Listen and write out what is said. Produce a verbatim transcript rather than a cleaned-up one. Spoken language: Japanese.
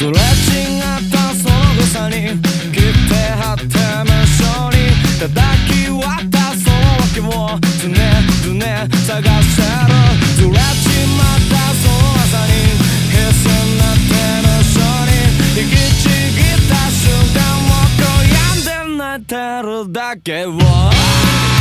すれ違ったその誤差に切って貼って無性に叩き割ったその訳を常々探してる。ずれちまったその朝に必死になって無性に引きちぎった瞬間を悔やんで泣いてるだけを